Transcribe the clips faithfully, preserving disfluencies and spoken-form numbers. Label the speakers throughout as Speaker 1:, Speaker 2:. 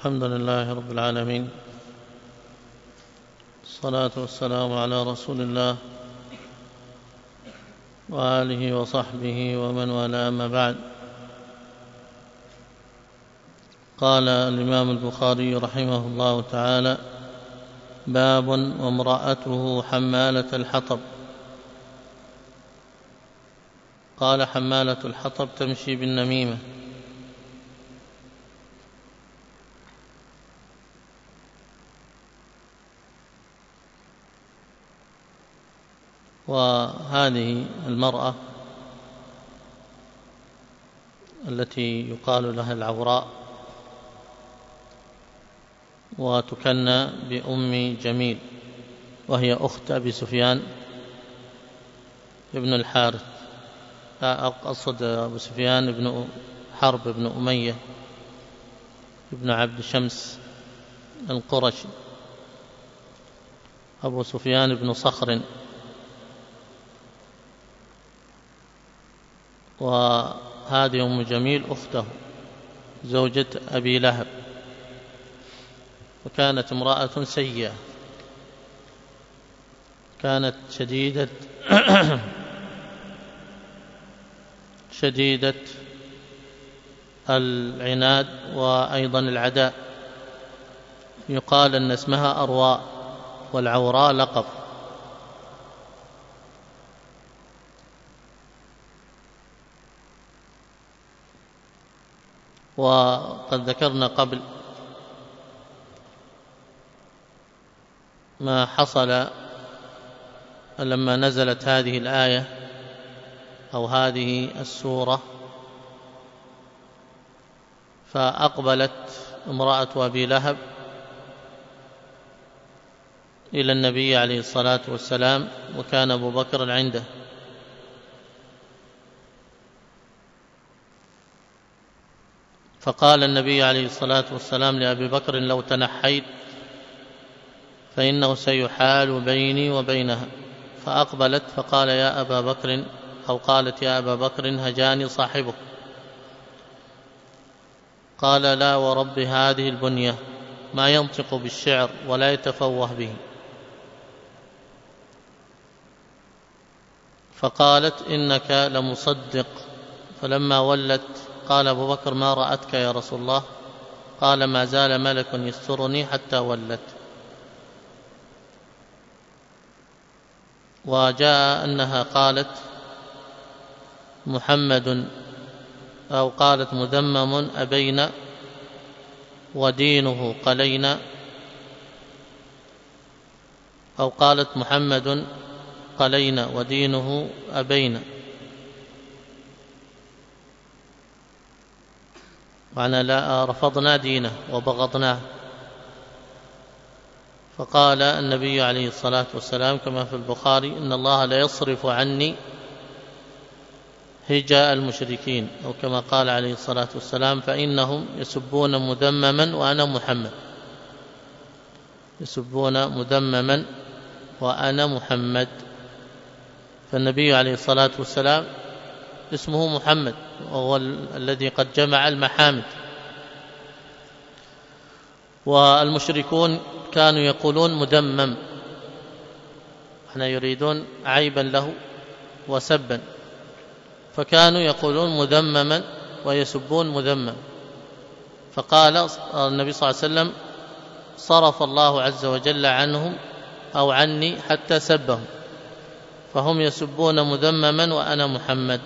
Speaker 1: الحمد لله رب العالمين، الصلاة والسلام على رسول الله وآله وصحبه ومن والاه، أما بعد. قال الإمام البخاري رحمه الله تعالى: باب وامرأته حمالة الحطب. قال: حمالة الحطب تمشي بالنميمة. وهذه المرأة التي يقال لها العوراء وتكنى بأم جميل، وهي أخت أبي سفيان ابن الحارث، أقصد أبو سفيان ابن حرب بن أمية ابن عبد شمس القرشي، أبو سفيان بن صخر. وهذه أم جميل أخته زوجة أبي لهب، وكانت امرأة سيئة، كانت شديدة شديدة العناد وأيضا العداء. يقال أن اسمها أرواء، والعوراء لقب. وقد ذكرنا قبل ما حصل لما نزلت هذه الآية أو هذه السورة، فأقبلت امرأة أبي لهب إلى النبي عليه الصلاة والسلام، وكان أبو بكر عنده، فقال النبي عليه الصلاة والسلام لأبي بكر: لو تنحيت فإنه سيحال بيني وبينها. فأقبلت فقال: يا أبا بكر، أو قالت: يا أبا بكر، هجاني صاحبك. قال: لا ورب هذه البنية، ما ينطق بالشعر ولا يتفوه به. فقالت: إنك لمصدق. فلما ولت قال أبو بكر: ما رأتك يا رسول الله؟ قال: ما زال ملك يسترني حتى ولت. وجاء أنها قالت محمد، أو قالت مذمم أبينا ودينه قلينا، أو قالت محمد قلينا ودينه أبينا، معنى لا رفضنا دينه وبغضناه. فقال النبي عليه الصلاة والسلام كما في البخاري: إن الله لا يصرف عني هجاء المشركين، أو كما قال عليه الصلاة والسلام: فإنهم يسبون مذمما وأنا محمد. يسبون مذمما وأنا محمد. فالنبي عليه الصلاة والسلام اسمه محمد، وهو الذي قد جمع المحامد. والمشركون كانوا يقولون مذمم، احنا يريدون عيبا له وسبا، فكانوا يقولون مذمما ويسبون مذمم. فقال النبي صلى الله عليه وسلم: صرف الله عز وجل عنهم أو عني حتى سبهم، فهم يسبون مذمما وأنا محمد.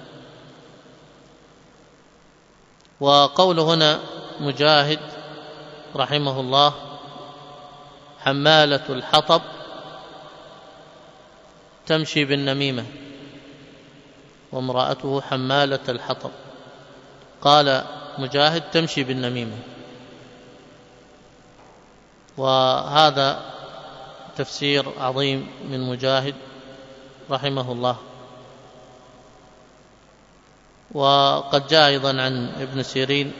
Speaker 1: وقول هنا مجاهد رحمه الله: حمالة الحطب تمشي بالنميمة، وامرأته حمالة الحطب. قال مجاهد: تمشي بالنميمة. وهذا تفسير عظيم من مجاهد رحمه الله. وقد جاء أيضا عن ابن سيرين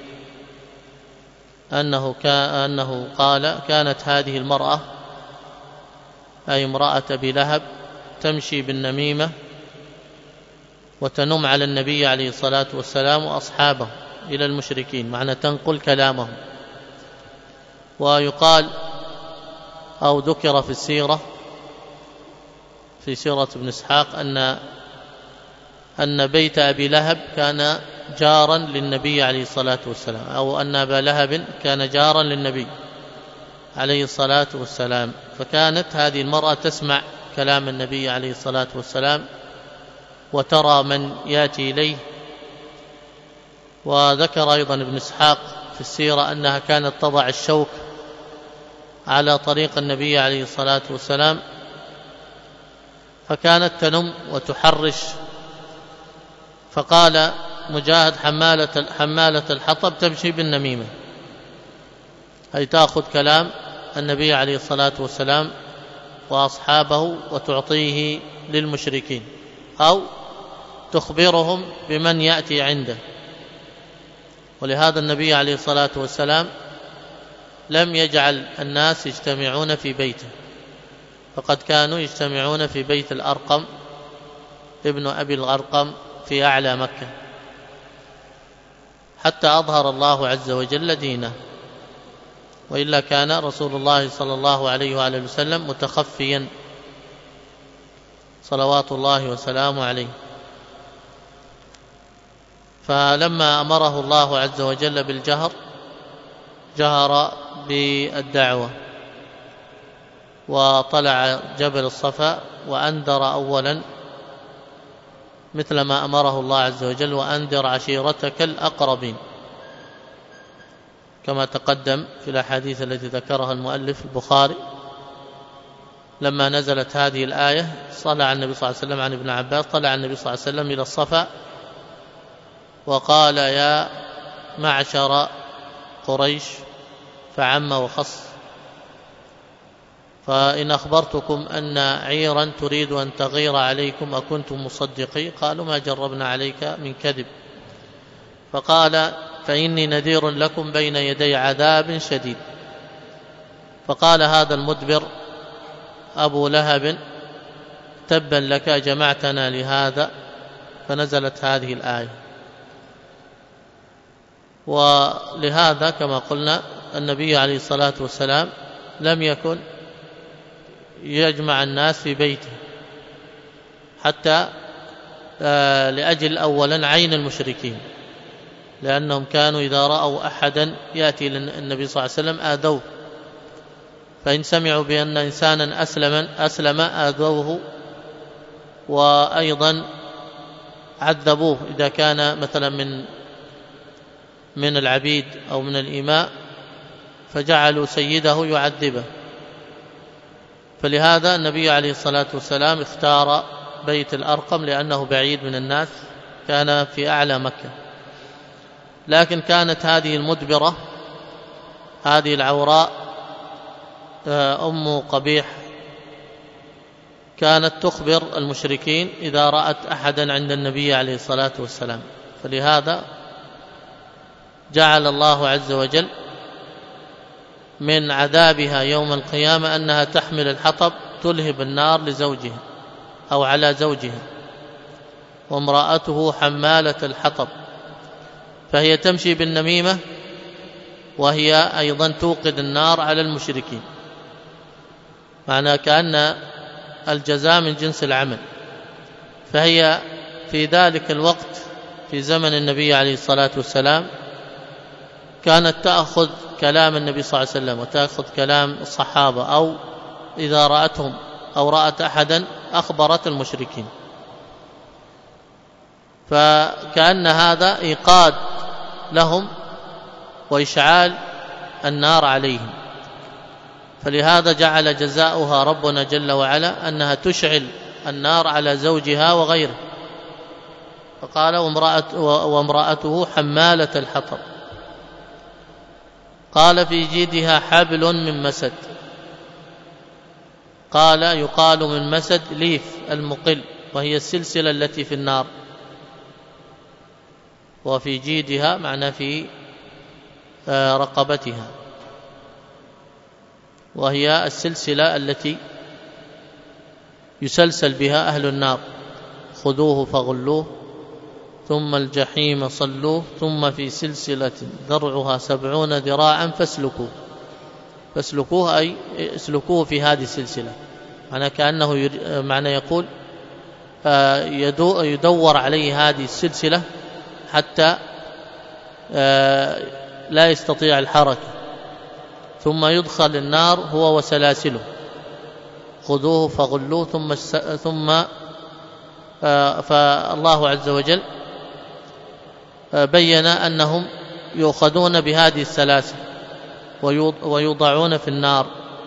Speaker 1: أنه, أنه قال: كانت هذه المرأة، أي امرأة أبي لهب، تمشي بالنميمة وتنم على النبي عليه الصلاة والسلام وأصحابه إلى المشركين، معنى تنقل كلامهم ويقال أو ذكر في السيرة في سيرة ابن إسحاق أن أن بيت أبي لهب كان جارا للنبي عليه الصلاة والسلام، أو أن أبا لهب كان جارا للنبي عليه الصلاة والسلام، فكانت هذه المرأة تسمع كلام النبي عليه الصلاة والسلام وترى من يأتي إليه. وذكر أيضا ابن إسحاق في السيرة أنها كانت تضع الشوك على طريق النبي عليه الصلاة والسلام، فكانت تنم وتحرش. فقال مجاهد حمالة, حمالة الحطب تمشي بالنميمة، أي تأخذ كلام النبي عليه الصلاة والسلام وأصحابه وتعطيه للمشركين، أو تخبرهم بمن يأتي عنده. ولهذا النبي عليه الصلاة والسلام لم يجعل الناس يجتمعون في بيته، فقد كانوا يجتمعون في بيت الأرقم ابن أبي الأرقم في أعلى مكة، حتى أظهر الله عز وجل دينه، وإلا كان رسول الله صلى الله عليه وآله وسلم متخفيا صلوات الله وسلامه عليه. فلما أمره الله عز وجل بالجهر جهر بالدعوة، وطلع جبل الصفا وأنذر أولا مثل ما أمره الله عز وجل: وأنذر عشيرتك الأقربين، كما تقدم في الأحاديث التي ذكرها المؤلف البخاري. لما نزلت هذه الآية طلع النبي صلى الله عليه وسلم، عن ابن عباس، طلع النبي صلى الله عليه وسلم إلى الصفا وقال: يا معشر قريش، فعم وخص، فإن أخبرتكم أن عيرا تريد أن تغير عليكم أكنتم مصدقي؟ قالوا: ما جربنا عليك من كذب. فقال: فإني نذير لكم بين يدي عذاب شديد. فقال هذا المدبر أبو لهب: تبا لك، جمعتنا لهذا. فنزلت هذه الآية. ولهذا كما قلنا النبي عليه الصلاة والسلام لم يكن يجمع الناس في بيته، حتى لأجل أولا عين المشركين، لأنهم كانوا إذا رأوا أحدا يأتي للنبي صلى الله عليه وسلم آذوه، فإن سمعوا بأن إنسانا أسلم, أسلم آذوه، وأيضا عذبوه إذا كان مثلا من من العبيد أو من الإماء، فجعلوا سيده يعذبه. فلهذا النبي عليه الصلاة والسلام اختار بيت الأرقم لأنه بعيد من الناس، كان في أعلى مكة. لكن كانت هذه المدبرة، هذه العوراء أم قبيح، كانت تخبر المشركين إذا رأت أحدا عند النبي عليه الصلاة والسلام. فلهذا جعل الله عز وجل من عذابها يوم القيامة أنها تحمل الحطب تلهب النار لزوجها أو على زوجها، وامرأته حمالة الحطب، فهي تمشي بالنميمة وهي أيضا توقد النار على المشركين، معنى كأن الجزاء من جنس العمل. فهي في ذلك الوقت في زمن النبي عليه الصلاة والسلام كانت تأخذ كلام النبي صلى الله عليه وسلم وتأخذ كلام الصحابة، أو إذا رأتهم أو رأت أحدا أخبرت المشركين، فكأن هذا إيقاد لهم وإشعال النار عليهم. فلهذا جعل جزاؤها ربنا جل وعلا أنها تشعل النار على زوجها وغيره. فقال: وامرأته حمالة الحطب. قال: في جيدها حبل من مسد. قال: يقال من مسد ليف المقل، وهي السلسلة التي في النار. وفي جيدها معنى في رقبتها، وهي السلسلة التي يسلسل بها أهل النار: خذوه فغلوه ثم الجحيم صلوه ثم في سلسلة ذرعها سبعون ذراعا فاسلكوه. فاسلكوه أي اسلكوه في هذه السلسلة، معنى كأنه معنى يقول يدور عليه هذه السلسلة حتى لا يستطيع الحركة، ثم يدخل النار هو وسلاسله، خذوه فغلوه ثم ثم فالله عز وجل بين أنهم يؤخذون بهذه السلاسل ويوضعون في النار،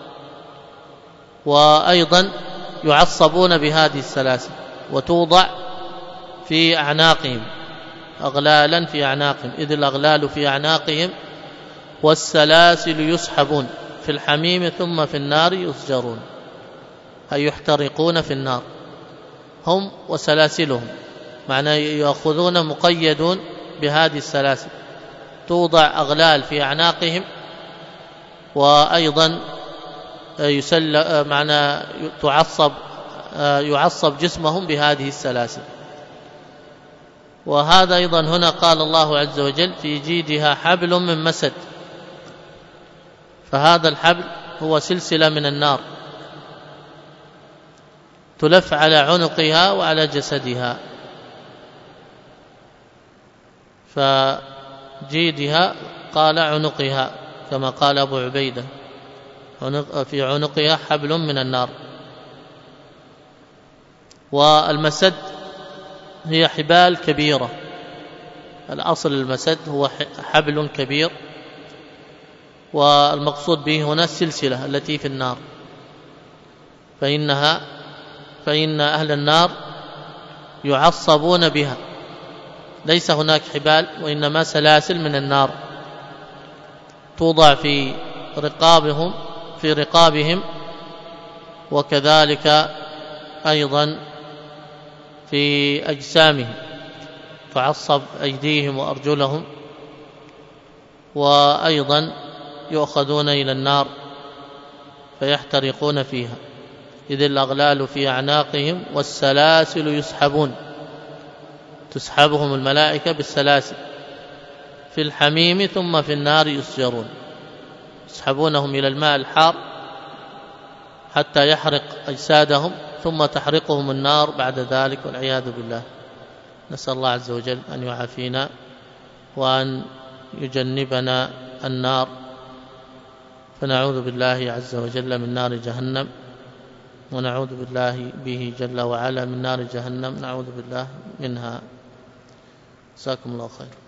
Speaker 1: وأيضا يعصبون بهذه السلاسل وتوضع في أعناقهم أغلالا في أعناقهم، إذ الأغلال في أعناقهم والسلاسل يسحبون في الحميم ثم في النار يسجرون، أي يحترقون في النار هم وسلاسلهم، معنى يأخذون مقيدون بهذه السلاسل، توضع أغلال في أعناقهم وأيضا يسل معنى تعصب يعصب جسمهم بهذه السلاسل. وهذا أيضا هنا قال الله عز وجل في جيدها حبل من مسد، فهذا الحبل هو سلسلة من النار تلف على عنقها وعلى جسدها، فجيدها قال عنقها كما قال أبو عبيدة، في عنقها حبل من النار. والمسد هي حبال كبيرة، الأصل المسد هو حبل كبير، والمقصود به هنا السلسلة التي في النار، فإنها فإن أهل النار يعصبون بها، ليس هناك حبال وإنما سلاسل من النار توضع في رقابهم في رقابهم وكذلك أيضا في أجسامهم، تعصب أيديهم وأرجلهم، وأيضا يؤخذون إلى النار فيحترقون فيها، إذ الأغلال في أعناقهم والسلاسل يسحبون، تسحبهم الملائكة بالسلاسل في الحميم ثم في النار يسجرون، يسحبونهم إلى الماء الحار حتى يحرق أجسادهم ثم تحرقهم النار بعد ذلك والعياذ بالله. نسأل الله عز وجل أن يعافينا وأن يجنبنا النار، فنعوذ بالله عز وجل من نار جهنم، ونعوذ بالله به جل وعلا من نار جهنم، نعوذ بالله منها. جزاكم الله خير.